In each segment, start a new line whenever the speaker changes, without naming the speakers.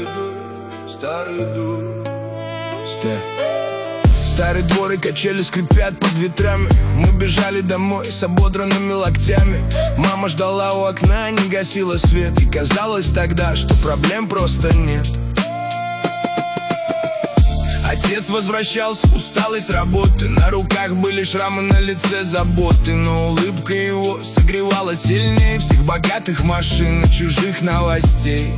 Старый двор и качели скрипят под ветрами. Мы бежали домой с ободранными локтями. Мама ждала у окна, не гасила свет. И казалось тогда, что проблем просто нет. Отец возвращался усталый с работы. На руках были шрамы, на лице заботы. Но улыбка его согревала сильнее всех богатых машин и чужих новостей.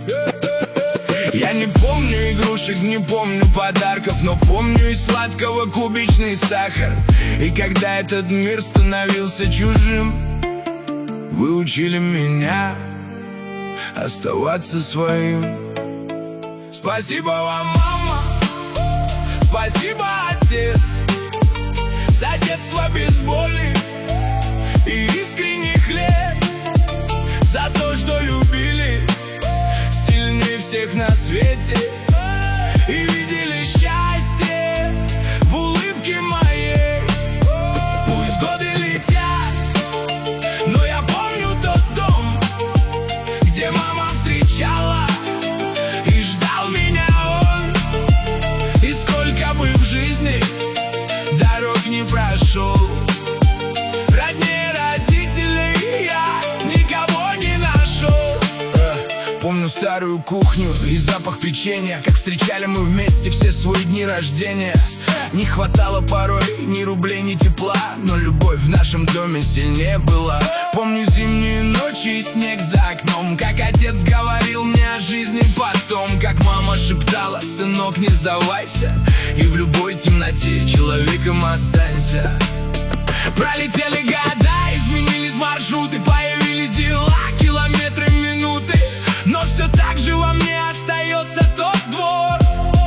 Я не помню игрушек, не помню подарков, но помню из сладкого кубичный сахар. И когда этот мир становился чужим, вы учили меня оставаться своим. Спасибо вам, мама, спасибо, отец, за детство без боли и искренних лет, за то, что любили сильнее всех на свете и видели счастье в улыбке моей. Пусть годы летят, но я помню тот дом, где мама встречала и ждал меня он. И сколько бы в жизни дорог не прошел, роднее родителей я никого не нашел. Помню старую кухню и запах печенья, как встречали мы вместе все свои дни рождения. Не хватало порой ни рублей, ни тепла, но любовь в нашем доме сильнее была. Помню зимние ночи и снег за окном, как отец говорил мне о жизни потом, как мама шептала: сынок, не сдавайся, и в любой темноте человеком останься. Пролетели года, изменились маршруты, появились дела, километры, минуты, но все так же во мне остается тот двор,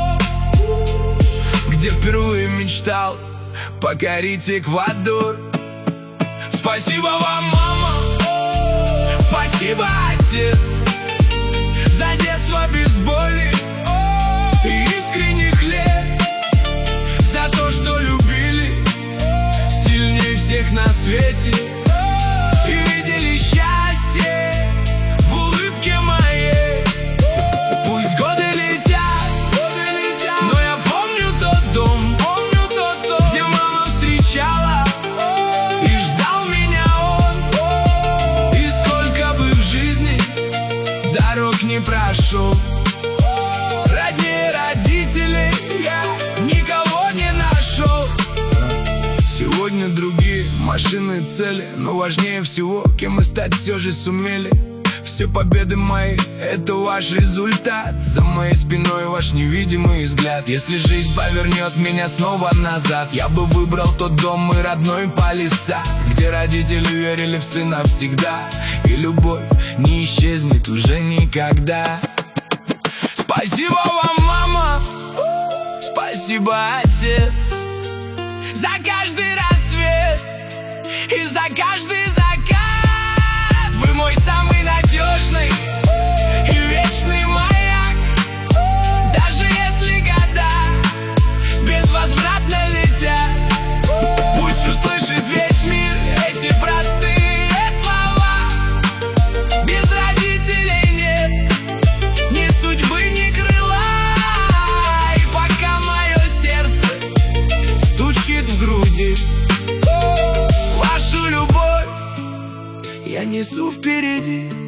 где впервые мечтал покорить Эквадор. Спасибо вам, мама, спасибо, отец, за детство без боли и искренних лет, за то, что любили сильнее всех на свете и видели счастье в улыбке моей. Пусть годы летят, но я помню тот дом, где мама встречала и ждал меня он. И сколько бы в жизни дорог не прошел, роднее родителей я никого не нашел. Сегодня другие машины, цели, но важнее всего, кем мы стать все же сумели. Все победы мои — это ваш результат. За моей спиной ваш невидимый взгляд. Если жизнь повернет меня снова назад, я бы выбрал тот дом мой родной Палисад, где родители верили в сына всегда, и любовь не исчезнет уже никогда. Спасибо вам, мама, спасибо, отец, за каждый рассвет и за каждый закат. Вы мой самый надежный и вечный маяк. Даже если года безвозвратно летят, пусть услышит весь мир эти простые слова. Без родителей нет ни судьбы, ни крыла. И пока мое сердце стучит в груди, вашу любовь я несу впереди.